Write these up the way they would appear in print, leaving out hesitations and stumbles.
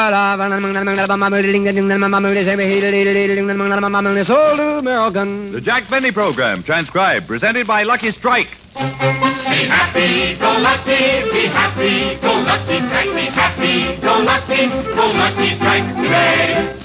The Jack Benny Program, transcribed, presented by Lucky Strike. Be happy, go lucky, be happy, go lucky strike, be happy, go lucky strike today.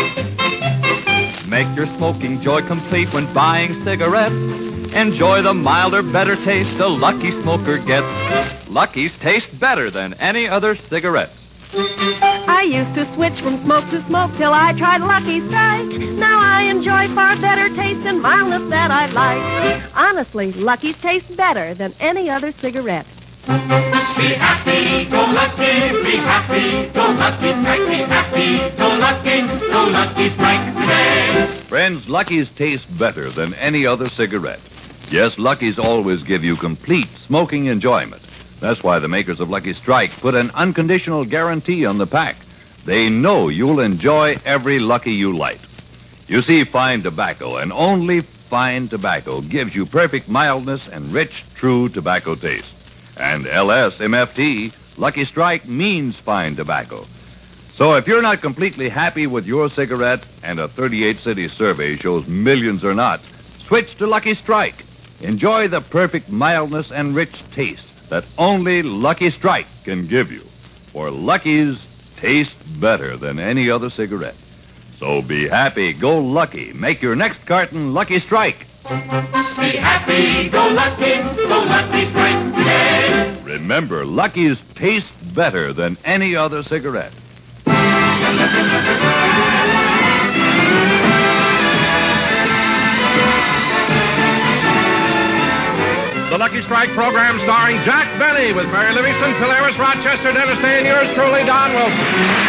Make your smoking joy complete when buying cigarettes. Enjoy the milder, better taste a Lucky smoker gets. Lucky's taste better than any other cigarette. I used to switch from smoke to smoke till I tried Lucky Strike. Now I enjoy far better taste and mildness that I like. Honestly, Lucky's taste better than any other cigarette. Be happy, go lucky, be happy, go lucky strike, be happy, go lucky strike today. Friends, Lucky's taste better than any other cigarette. Yes, Lucky's always give you complete smoking enjoyment. That's why the makers of Lucky Strike put an unconditional guarantee on the pack. They know you'll enjoy every Lucky you light. You see, fine tobacco, and only fine tobacco, gives you perfect mildness and rich, true tobacco taste. And LSMFT, Lucky Strike, means fine tobacco. So if you're not completely happy with your cigarette, and a 38-city survey shows millions are not, switch to Lucky Strike. Enjoy the perfect mildness and rich taste that only Lucky Strike can give you. For Lucky's taste better than any other cigarette. So be happy, go lucky. Make your next carton Lucky Strike. Be happy, go lucky strike today. Remember, Lucky's taste better than any other cigarette. The Lucky Strike program starring Jack Benny with Mary Livingston, Polaris Rochester, Dennis Day, and yours truly, Don Wilson.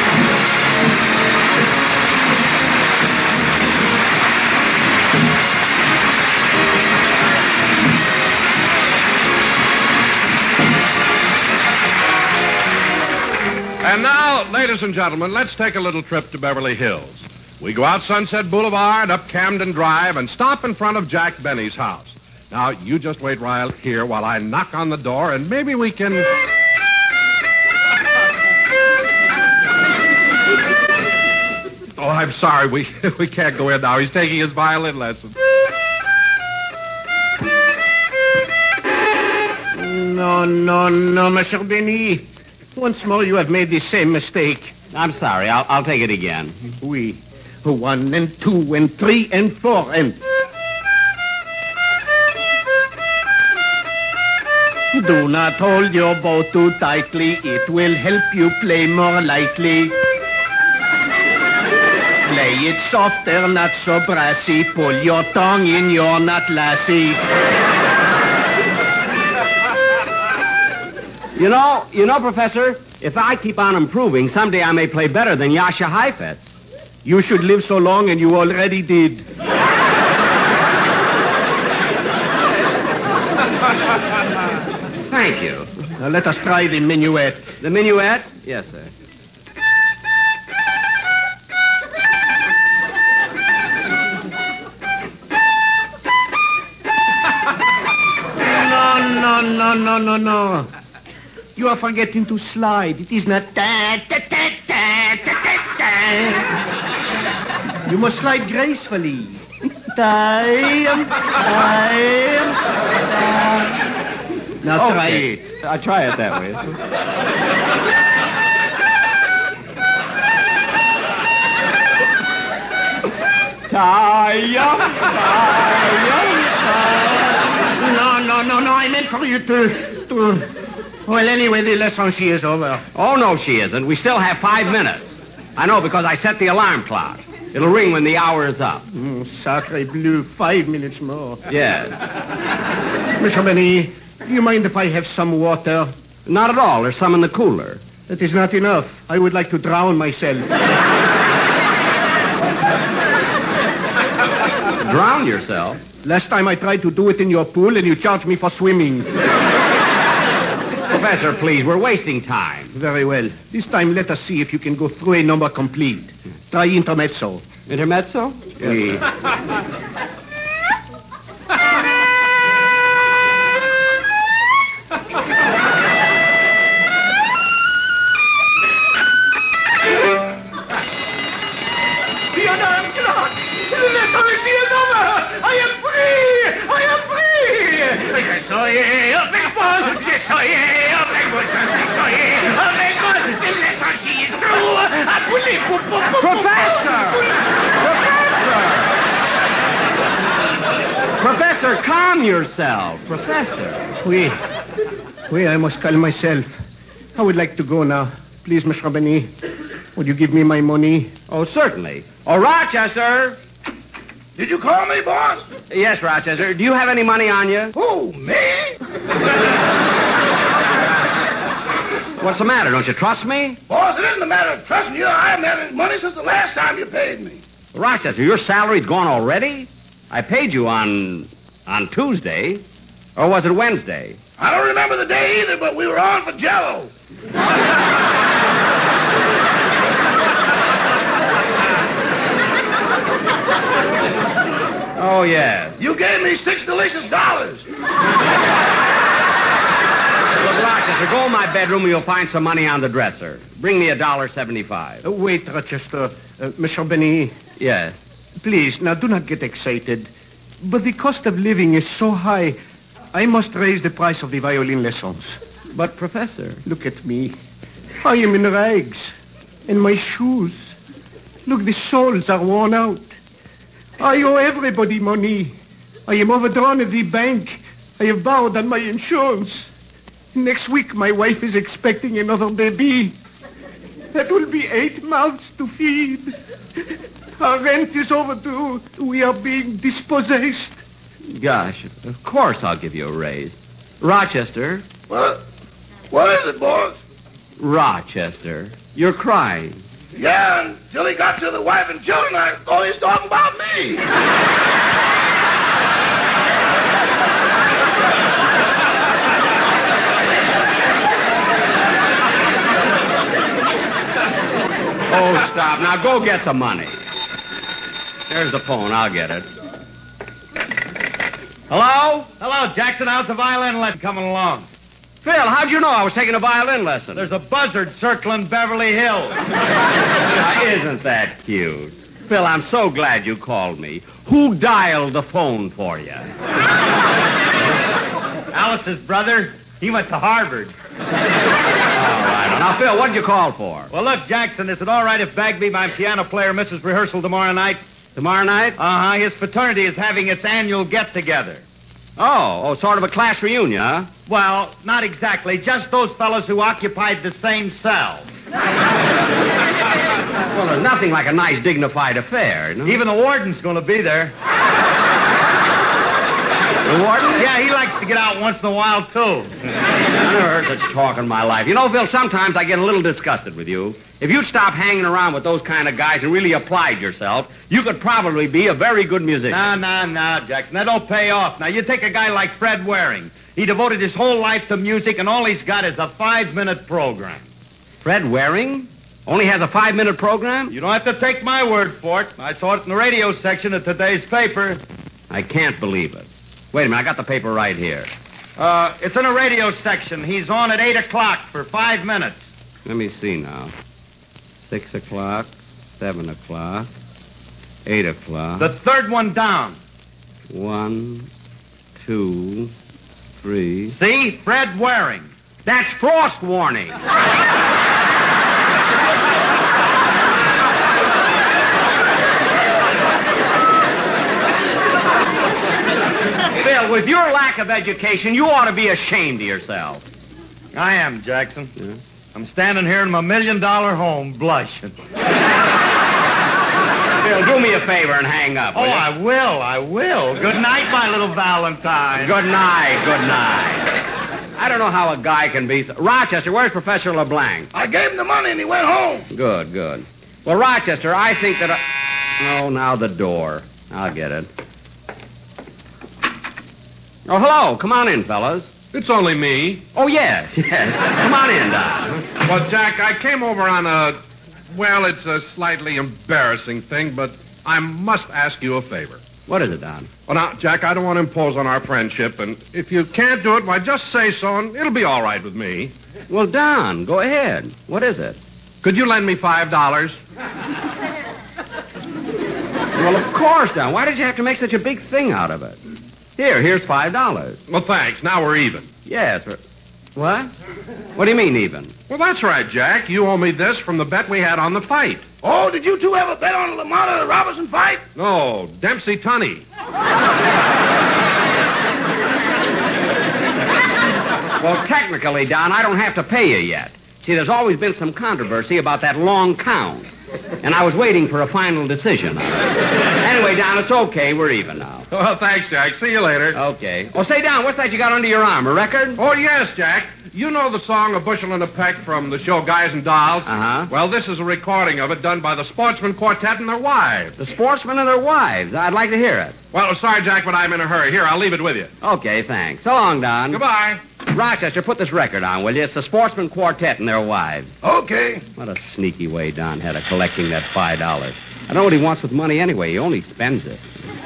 And now, ladies and gentlemen, let's take a little trip to Beverly Hills. We go out Sunset Boulevard, up Camden Drive, and stop in front of Jack Benny's house. Now, you just wait right here while I knock on the door, and maybe we can... Oh, I'm sorry. We can't go in now. He's taking his violin lesson. No, Monsieur Benny. Once more you have made the same mistake. I'm sorry. I'll take it again. Oui. 1 and 2 and 3 and 4 and... Do not hold your bow too tightly. It will help you play more lightly. Play it softer, not so brassy. Pull your tongue in, you're not lassie. You know, Professor, if I keep on improving, someday I may play better than Jascha Heifetz. You should live so long, and you already did. Thank you. Now let us try the minuet. The minuet? Yes, sir. No. You are forgetting to slide. It is not You must slide gracefully. Now try it. I'll try it that way. No, I meant for you to... Well, anyway, the lesson, she is over. Oh, no, she isn't. We still have 5 minutes. I know, because I set the alarm clock. It'll ring when the hour is up. Sacre bleu, 5 minutes more. Yes. Monsieur Benny, do you mind if I have some water? Not at all. There's some in the cooler. That is not enough. I would like to drown myself. Drown yourself? Last time I tried to do it in your pool and you charged me for swimming. Professor, please, we're wasting time. Very well. This time let us see if you can go through a number complete. Try intermezzo. Intermezzo? Yes. Professor, calm yourself. Professor. Oui, I must calm myself. I would like to go now. Please, Mr. Benny, would you give me my money? Oh, certainly. Oh, Rochester. Did you call me, boss? Yes, Rochester. Do you have any money on you? Who, me? What's the matter? Don't you trust me? Boss, it isn't a matter of trusting you. I haven't had any money since the last time you paid me. Rochester, your salary's gone already? I paid you on Tuesday. Or was it Wednesday? I don't remember the day either, but we were on for Jell-O. Oh, yes. You gave me $6 delicious. Look, Rochester, go in my bedroom and you'll find some money on the dresser. Bring me $1.75. Wait, Rochester. Mr. Benny. Yes. Please, now do not get excited. But the cost of living is so high, I must raise the price of the violin lessons. But, Professor... Look at me. I am in rags. And my shoes. Look, the soles are worn out. I owe everybody money. I am overdrawn at the bank. I have borrowed on my insurance. Next week, my wife is expecting another baby. That will be 8 mouths to feed. Our rent is overdue. We are being dispossessed. Gosh, of course I'll give you a raise. Rochester. What? What is it, boss? Rochester, you're crying. Yeah, until he got to the wife and children, I thought he was talking about me. Oh, stop. Now go get the money. There's the phone. I'll get it. Hello? Hello, Jackson. How's the violin lesson coming along? Phil, how'd you know I was taking a violin lesson? There's a buzzard circling Beverly Hills. Now, isn't that cute? Phil, I'm so glad you called me. Who dialed the phone for you? Alice's brother. He went to Harvard. All right. Now, Phil, what'd you call for? Well, look, Jackson, is it all right if Bagby, my piano player, misses rehearsal tomorrow night? Tomorrow night? Uh-huh. His fraternity is having its annual get-together. Oh, sort of a class reunion, huh? Well, not exactly. Just those fellows who occupied the same cell. Well, there's nothing like a nice, dignified affair. No? Even the warden's going to be there. The warden? Yeah, he likes to get out once in a while, too. I never heard such talk in my life. You know, Phil, sometimes I get a little disgusted with you. If you'd stop hanging around with those kind of guys and really applied yourself, you could probably be a very good musician. No, Jackson. That don't pay off. Now, you take a guy like Fred Waring. He devoted his whole life to music, and all he's got is a 5-minute program. Fred Waring? Only has a 5-minute program? You don't have to take my word for it. I saw it in the radio section of today's paper. I can't believe it. Wait a minute, I got the paper right here. It's in a radio section. He's on at 8 o'clock for 5 minutes. Let me see now. 6 o'clock, 7 o'clock, 8 o'clock. The third one down. 1, 2, 3. See? Fred Waring. That's frost warning. Phil, with your lack of education, you ought to be ashamed of yourself. I am, Jackson. Yeah. I'm standing here in my $1 million home blushing. Phil, do me a favor and hang up. Oh, will you? I will. Good night, my little Valentine. Good night. I don't know how a guy can be... Rochester, where's Professor LeBlanc? I gave him the money and he went home. Good. Well, Rochester, I think that... Oh, now the door. I'll get it. Oh, hello. Come on in, fellas. It's only me. Oh, yes. Come on in, Don. Well, Jack, I came over on a... Well, it's a slightly embarrassing thing, but I must ask you a favor. What is it, Don? Well, now, Jack, I don't want to impose on our friendship, and if you can't do it, why, just say so, and it'll be all right with me. Well, Don, go ahead. What is it? Could you lend me $5? Well, of course, Don. Why did you have to make such a big thing out of it? Here's $5. Well, thanks. Now we're even. Yes, but... What? What do you mean, even? Well, that's right, Jack. You owe me this from the bet we had on the fight. Oh, did you two ever bet on the Lamont Robinson fight? No, Dempsey Tunney. Well, technically, Don, I don't have to pay you yet. See, there's always been some controversy about that long count. And I was waiting for a final decision on it. Anyway, Don, it's okay. We're even now. Well, thanks, Jack. See you later. Okay. Oh, say, Don, what's that you got under your arm? A record? Oh, yes, Jack. You know the song A Bushel and a Peck from the show Guys and Dolls? Uh-huh. Well, this is a recording of it done by the Sportsman Quartet and their wives. The sportsmen and their wives. I'd like to hear it. Well, sorry, Jack, but I'm in a hurry. Here, I'll leave it with you. Okay, thanks. So long, Don. Goodbye. Rochester, put this record on, will you? It's the Sportsman Quartet and their wives. Okay. What a sneaky way Don had of collecting that $5. I know what he wants with money anyway. He only spends it.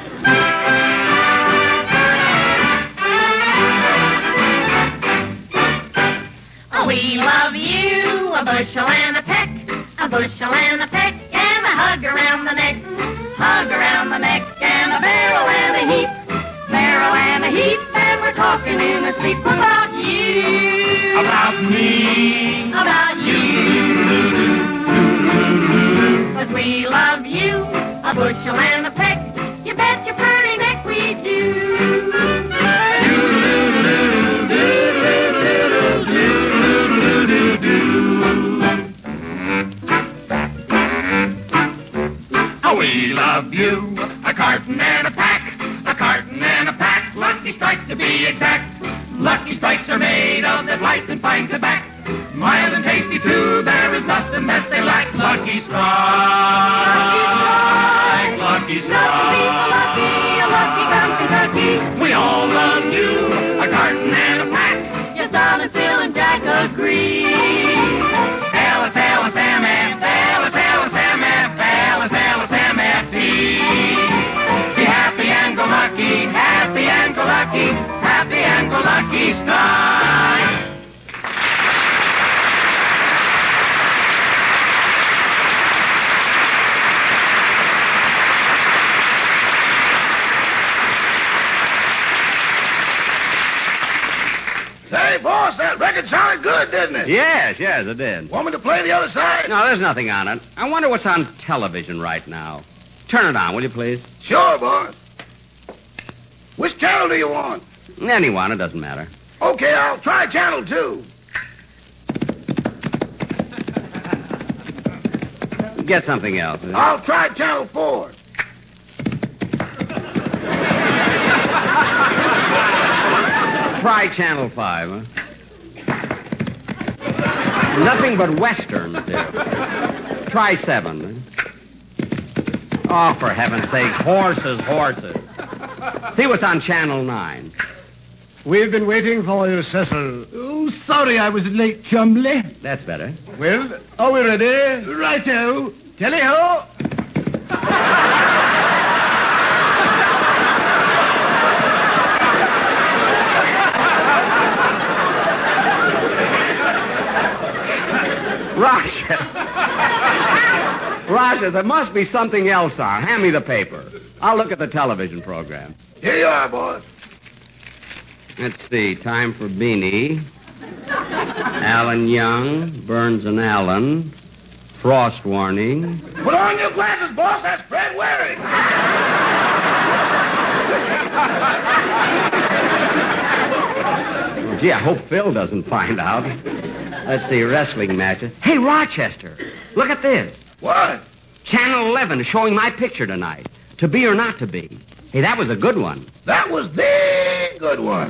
Oh, we love you, a bushel and a peck, a bushel and a peck, and a hug around the neck, hug around the neck, and a barrel and a heap, barrel and a heap, and we're talking in our sleep about you, About me. about you. 'Cause we love you, a bushel and a peck, you bet your pretty neck we do. Oh, we love you. A carton and a pack. A carton and a pack. Lucky Strike to be exact. Lucky Strikes are made of that light and fine tobacco. Mild and tasty too. There is nothing that they lack. Lucky Strike. Lucky Strike. A lucky from Kentucky. We all love you. A carton and a pack. Yes, Don and Phil and Jack agree. LSMF. LSMF. LSMFT. Be happy and go lucky. Happy and go lucky. Happy and go lucky Strike. Say, boss, that record sounded good, didn't it? Yes, it did. Want me to play the other side? No, there's nothing on it. I wonder what's on television right now. Turn it on, will you, please? Sure, boss. Which channel do you want? Anyone, it doesn't matter. Okay, I'll try channel 2. Get something else. I'll try channel 4. Try Channel 5, huh? Nothing but westerns here. Try 7. Oh, for heaven's sakes, horses. See what's on Channel 9. We've been waiting for you, Cecil. Oh, sorry I was late, Chumley. That's better. Well, are we ready? Righto. Tally-ho. Roger, there must be something else on. Hand me the paper. I'll look at the television program. Here you are, boss. Let's see. Time for Beanie. Alan Young. Burns and Allen. Frost warning. Put on your glasses, boss. That's Fred Waring. Oh, gee, I hope Phil doesn't find out. Let's see. Wrestling matches. Hey, Rochester. Look at this. What? Channel 11 is showing my picture tonight. To be or not to be. Hey, that was a good one. That was the good one.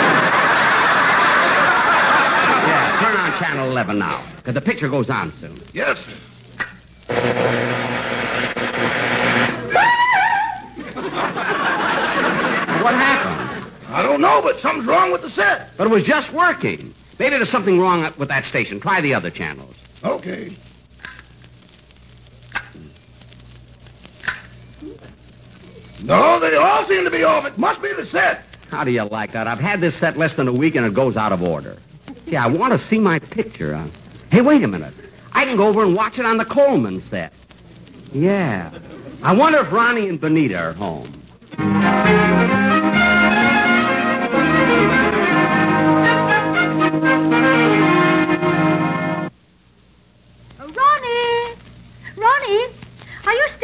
Yeah, turn on Channel 11 now, because the picture goes on soon. Yes, sir. What happened? I don't know, but something's wrong with the set. But it was just working. Maybe there's something wrong with that station. Try the other channels. Okay. No, they all seem to be off. It must be the set. How do you like that? I've had this set less than a week and it goes out of order. Yeah, I want to see my picture. Hey, wait a minute. I can go over and watch it on the Coleman set. Yeah. I wonder if Ronnie and Benita are home.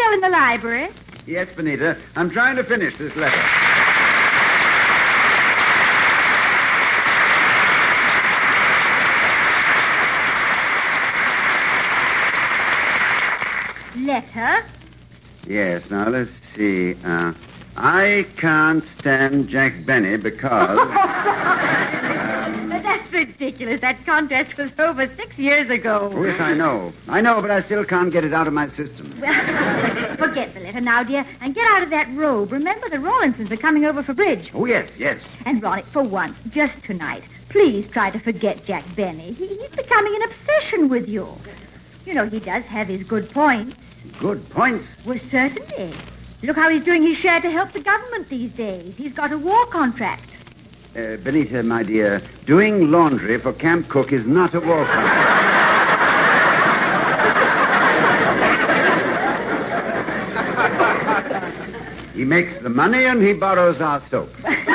still in the library? Yes, Benita. I'm trying to finish this letter. Letter? Yes, now let's see. I can't stand Jack Benny because... That's ridiculous. That contest was over 6 years ago. Oh, yes, I know. I know, but I still can't get it out of my system. Well, forget the letter now, dear, and get out of that robe. Remember, the Rawlinsons are coming over for bridge. Oh, yes, yes. And, Ronnie, for once, just tonight, please try to forget Jack Benny. He's becoming an obsession with you. You know, he does have his good points. Good points? Well, certainly. Look how he's doing his share to help the government these days. He's got a war contract. Benita, my dear, doing laundry for Camp Cook is not a war contract. He makes the money and he borrows our soap.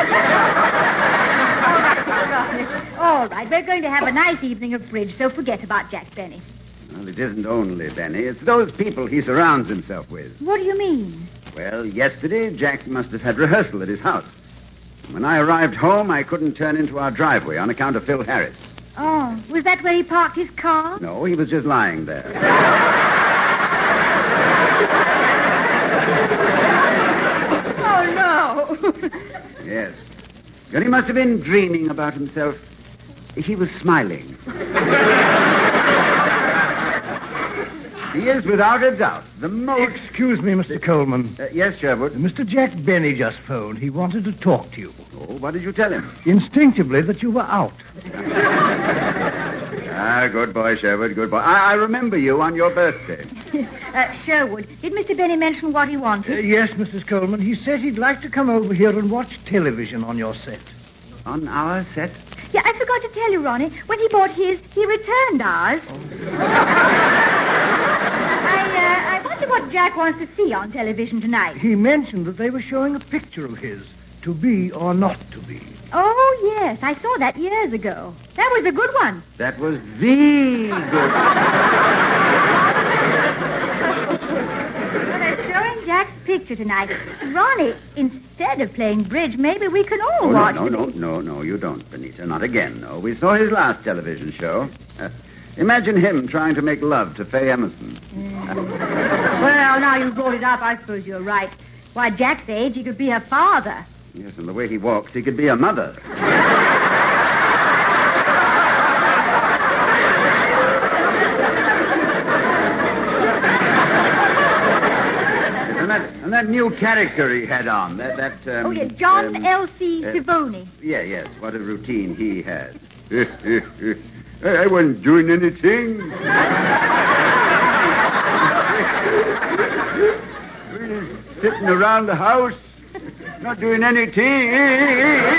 All right, we're going to have a nice evening of bridge, so forget about Jack Benny. Well, it isn't only Benny. It's those people he surrounds himself with. What do you mean? Well, yesterday, Jack must have had rehearsal at his house. When I arrived home, I couldn't turn into our driveway on account of Phil Harris. Oh, was that where he parked his car? No, he was just lying there. Oh, no. Yes. But he must have been dreaming about himself. He was smiling. He is, without a doubt, the most... Excuse me, Mr. Coleman. Yes, Sherwood? Mr. Jack Benny just phoned. He wanted to talk to you. Oh, what did you tell him? Instinctively that you were out. Good boy, Sherwood, good boy. I remember you on your birthday. Sherwood, did Mr. Benny mention what he wanted? Yes, Mrs. Coleman. He said he'd like to come over here and watch television on your set. On our set? Yeah, I forgot to tell you, Ronnie. When he bought his, he returned ours. I wonder what Jack wants to see on television tonight. He mentioned that they were showing a picture of his, to be or not to be. Oh, yes. I saw that years ago. That was a good one. That was the good Well, they're showing Jack's picture tonight. Ronnie, instead of playing bridge, maybe we can all watch it. No, you don't, Benita. Not again, no. We saw his last television show. Imagine him trying to make love to Faye Emerson. Well, now you brought it up, I suppose you're right. Why, Jack's age, he could be her father. Yes, and the way he walks, he could be a mother. And that new character he had on, John L.C. Sivoni. Yes, what a routine he has. I wasn't doing anything. We're just sitting around the house, not doing anything.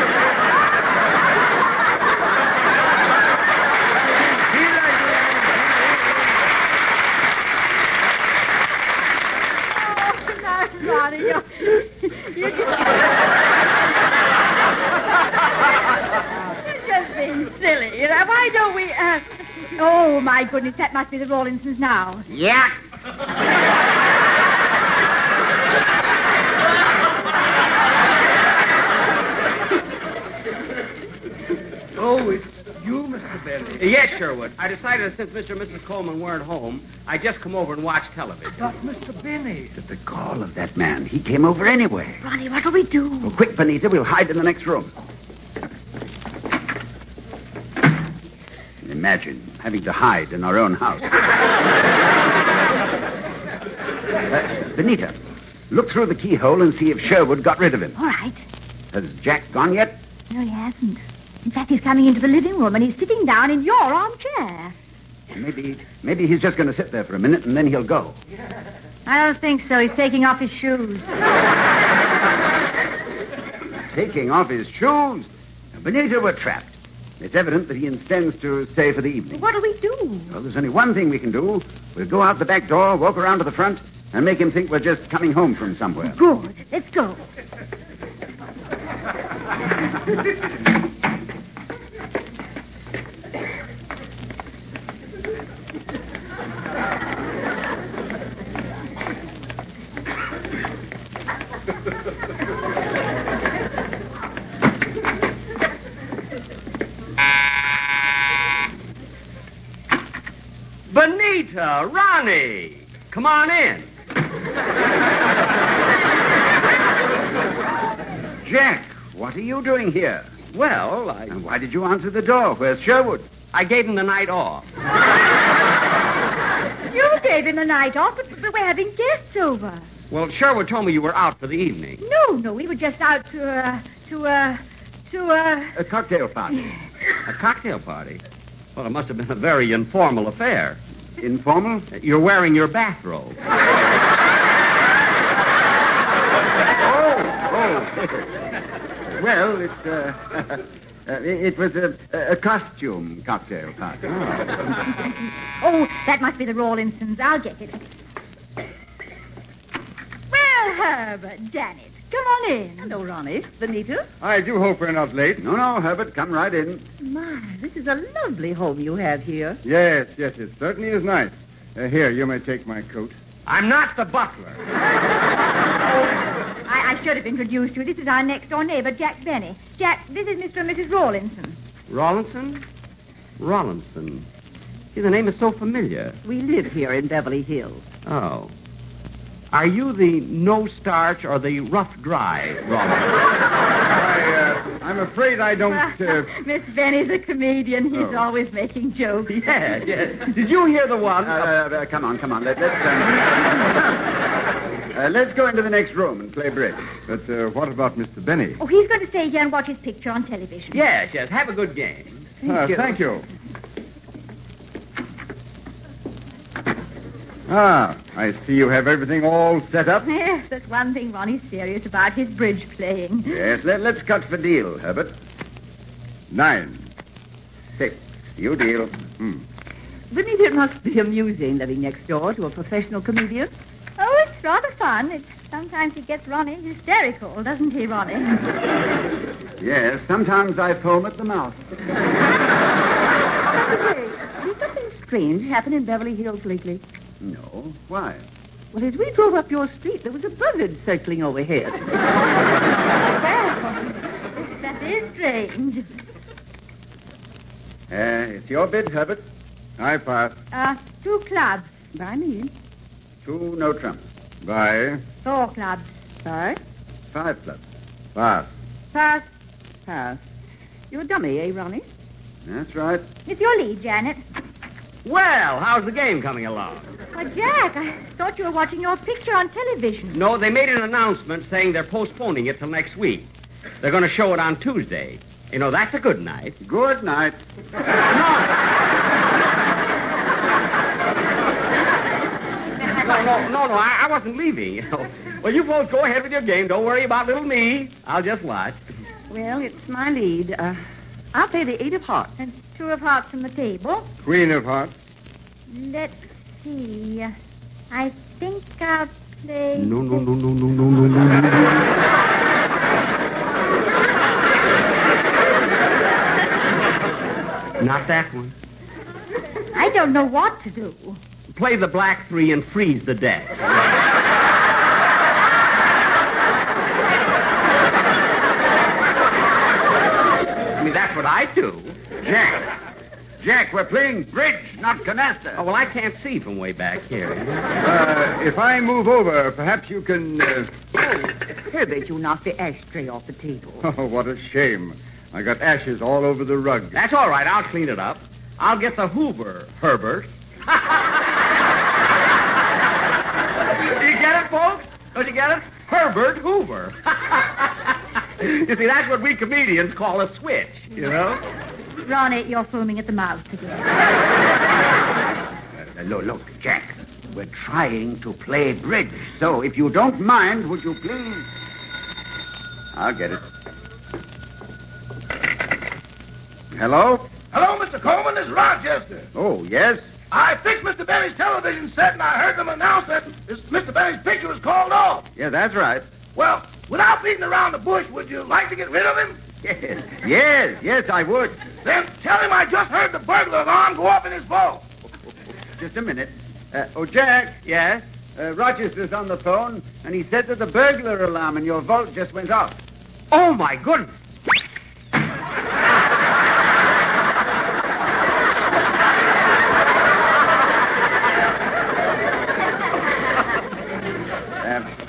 You're just being silly. Why don't we, Oh, my goodness, that must be the Rawlinsons now. Yeah. Oh, it's you, Mr. Benny. Yes, Sherwood. I decided since Mr. and Mrs. Coleman weren't home, I'd just come over and watch television. But, Mr. Benny... At the call of that man, he came over anyway. Ronnie, what'll we do? Well, quick, Benita, we'll hide in the next room. Imagine having to hide in our own house. Benita, look through the keyhole and see if Sherwood got rid of him. All right. Has Jack gone yet? No, he hasn't. In fact, he's coming into the living room and he's sitting down in your armchair. Maybe he's just going to sit there for a minute and then he'll go. I don't think so. He's taking off his shoes. Taking off his shoes? Benita, we're trapped. It's evident that he intends to stay for the evening. What do we do? Well, there's only one thing we can do. We'll go out the back door, walk around to the front, and make him think we're just coming home from somewhere. Good. Let's go. Ronnie! Come on in. Jack, what are you doing here? Well, And why did you answer the door? Where's Sherwood? I gave him the night off. You gave him the night off, but we're having guests over. Well, Sherwood told me you were out for the evening. No, we were just out to A cocktail party. A cocktail party? Well, it must have been a very informal affair. Informal? You're wearing your bathrobe. Well, it was a costume cocktail party. Oh, that must be the Rawlinsons. I'll get it. Well, Herbert, Janet, come on in. Hello, Ronnie. Benita? I do hope we're not late. No, Herbert, come right in. My, this is a lovely home you have here. Yes, it certainly is nice. Here, you may take my coat. I'm not the butler. I should have introduced you. This is our next-door neighbor, Jack Benny. Jack, this is Mr. and Mrs. Rawlinson. Rawlinson? See, the name is so familiar. We live here in Beverly Hills. Oh. Are you the no-starch or the rough-dry Rawlinson? I'm afraid I don't... Miss Benny's a comedian. He's always making jokes. Yes. Did you hear the one? Come on. Let's go into the next room and play bridge. But what about Mr. Benny? Oh, he's going to stay here and watch his picture on television. Yes. Have a good game. Thank you. I see you have everything all set up. Yes, that's one thing Ronnie's serious about, his bridge playing. Yes, let's cut for deal, Herbert. 9. 6. You deal. Benita, it must be amusing living next door to a professional comedian. Oh, it's rather fun. Sometimes it gets Ronnie hysterical, doesn't he, Ronnie? Yes, sometimes I foam at the mouth. Did something strange happen in Beverly Hills lately? No. Why? Well, as we drove up your street, there was a buzzard circling overhead. Well, that is strange. It's your bid, Herbert. I pass. 2 clubs. By me. 2 no trumps. Bye. 4 clubs. Bye. 5 clubs. Pass. Pass. Pass. You're a dummy, eh, Ronnie? That's right. It's your lead, Janet. Well, how's the game coming along? Well, Jack, I thought you were watching your picture on television. No, they made an announcement saying they're postponing it till next week. They're going to show it on Tuesday. You know, that's a good night. Good night. No, I wasn't leaving. Well, you both go ahead with your game. Don't worry about little me. I'll just watch. Well, it's my lead. I'll play the 8 of hearts. And 2 of hearts on the table. Queen of hearts. Let's see. I think I'll play... No. Not that one. I don't know what to do. Play the black 3 and freeze the deck. I mean, that's what I do. Jack, we're playing bridge, not canasta. Oh, well, I can't see from way back here. If I move over, perhaps you can... Herbert, you knocked the ashtray off the table. Oh, what a shame. I got ashes all over the rug. That's all right. I'll clean it up. I'll get the Hoover, Herbert. Do you get it, folks? Don't you get it? Herbert Hoover. You see, that's what we comedians call a switch, you know? Ronnie, you're foaming at the mouth again. Look, Jack. We're trying to play bridge. So, if you don't mind, would you please... I'll get it. Hello? Hello, Mr. Coleman. This is Rochester. Oh, yes? I fixed Mr. Benny's television set, and I heard them announce that Mr. Benny's picture was called off. Yeah, that's right. Well, without beating around the bush, would you like to get rid of him? Yes, I would. Then tell him I just heard the burglar alarm go off in his vault. Just a minute. Jack. Yes? Rochester's on the phone, and he said that the burglar alarm in your vault just went off. Oh, my goodness.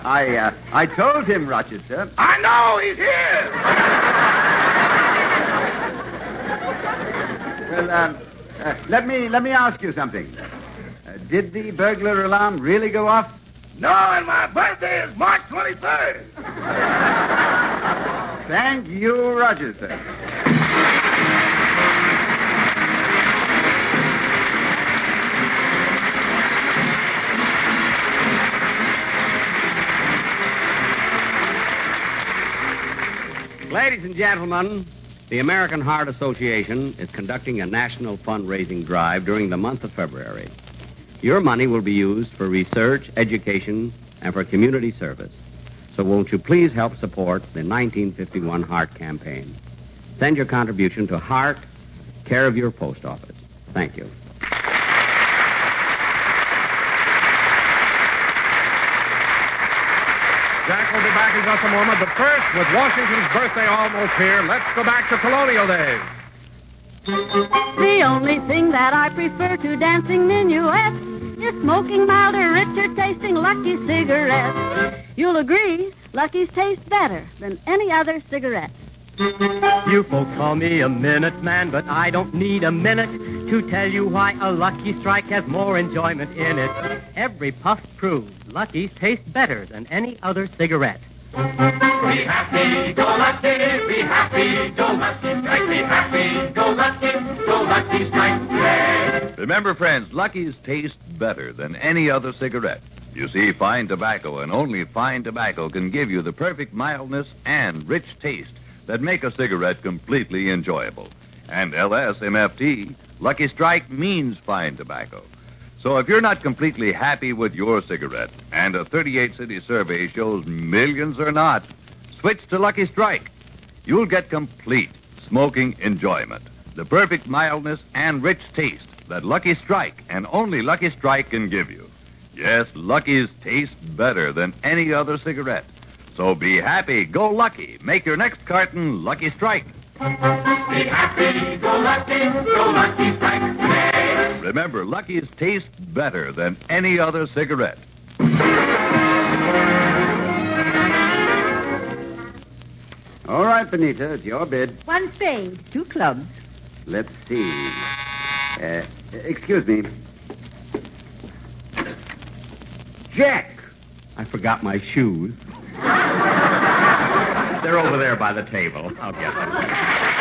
I told him, Rochester. I know, he's here. Well, let me ask you something. Did the burglar alarm really go off? No, and my birthday is March 23rd. Thank you, Rochester. Ladies and gentlemen, the American Heart Association is conducting a national fundraising drive during the month of February. Your money will be used for research, education, and for community service. So won't you please help support the 1951 Heart Campaign? Send your contribution to Heart, care of your post office. Thank you. Jack will be back in just a moment, but first, with Washington's birthday almost here, let's go back to colonial days. The only thing that I prefer to dancing minuets is smoking milder, richer tasting Lucky cigarettes. You'll agree, Lucky's taste better than any other cigarette. You folks call me a minute man, but I don't need a minute to tell you why a Lucky Strike has more enjoyment in it. Every puff proves Lucky's taste better than any other cigarette. Be happy, go Lucky, be happy, go Lucky Strike, be happy, go Lucky Strike, yeah. Remember, friends, Lucky's taste better than any other cigarette. You see, fine tobacco and only fine tobacco can give you the perfect mildness and rich taste that make a cigarette completely enjoyable. And LSMFT, Lucky Strike means fine tobacco. So if you're not completely happy with your cigarette, and a 38-city survey shows millions are not, switch to Lucky Strike. You'll get complete smoking enjoyment, the perfect mildness and rich taste that Lucky Strike and only Lucky Strike can give you. Yes, Lucky's taste better than any other cigarette. So be happy, go Lucky. Make your next carton Lucky Strike. Be happy, go Lucky Strike, yeah. Remember, Lucky's taste better than any other cigarette. All right, Benita, it's your bid. 1 spade, 2 clubs. Let's see. Excuse me. Jack! I forgot my shoes. They're over there by the table. I'll get them.